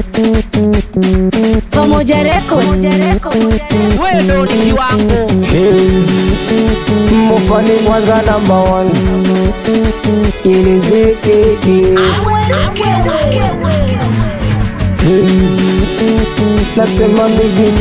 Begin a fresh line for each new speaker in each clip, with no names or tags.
Pamoja Record.
Wewe ndo ni wangu.
Mufani kwanza number one. Ilizikiki. Nasema bigi.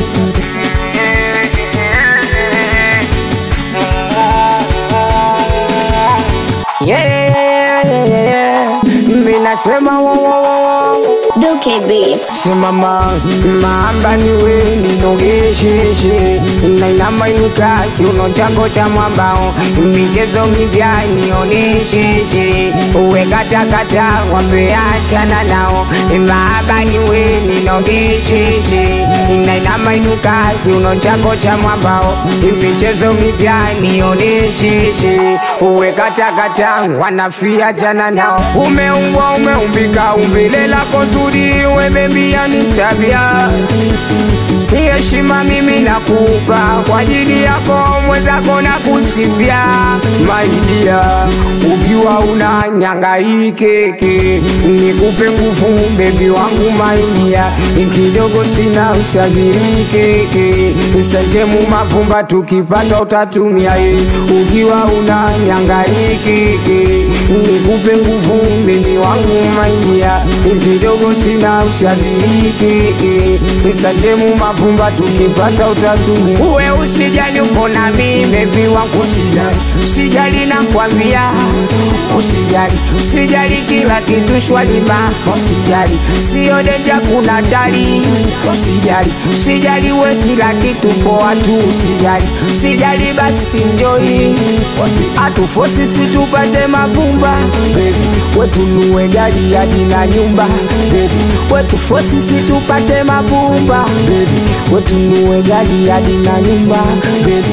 Yeah. Minasema wow.
Duke Beat.
Simama maamba niwe ninogeshe nainama inuka kiuno chako cha mwambao michezo mipya nioneshe uwe katakata wapeachana nao maamba niwe ninogeshe nainama inuka kiuno chako cha mwambao michezo mipya nioneshe uwe katakata wanafia jana nao umeumbwa umeumbika umbile lako zuri wemembia ni tabia heshima mimi nakupa kwa ajili yako mwenzako na kusifia maidia ukiwa unanyangaikeke nikupe nguvu bebi wangu maidia kidogo sina ushazirikeke sentemu mavumba tukipata utatumia ukiwa unanyangaikeke nikupe nguvu bebi wangu maidia kidogo sina ushazirikeke sentemu mavumba tukipata utatumia uwe usijali uko na mimi baby wangu usijali nakwambia usijali kila kitu shwari ma usijali sio deja kuna dali usijali we kila kitu poa tu usijali basi enjoy atufosi situpate mavumba baby wetunue gari hadi na nyumba baby wetufosi situpate mavumba baby wetunue gari hadi na nyumba baby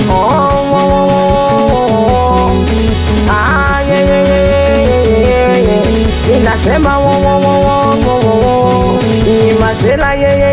inasema ni masela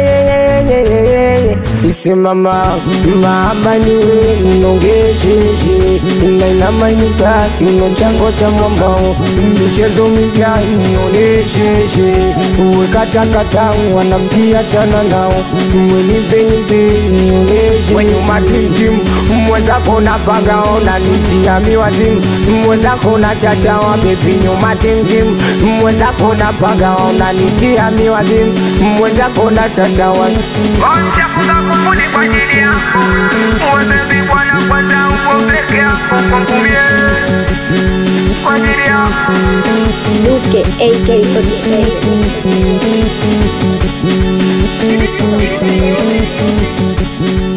isimama maaba niwe nongeshe nainama inuka kiuno chango cha mwambao michezo mipya nioneshe uwe katakata wanafikia chana nao mwenipe nioneshe wenye matimtim mwenzako na pagaona nitia miwazimu mwenzako na chachawa bebi nyuma timtim mwenzako na pagaona nitia miwazimu mwenzako na chachawa
Kufuni kwa ajili yako Uwebebi bwana kwanza uko peke yako Kwangu mie Kwa ajili yako
Duke AK47.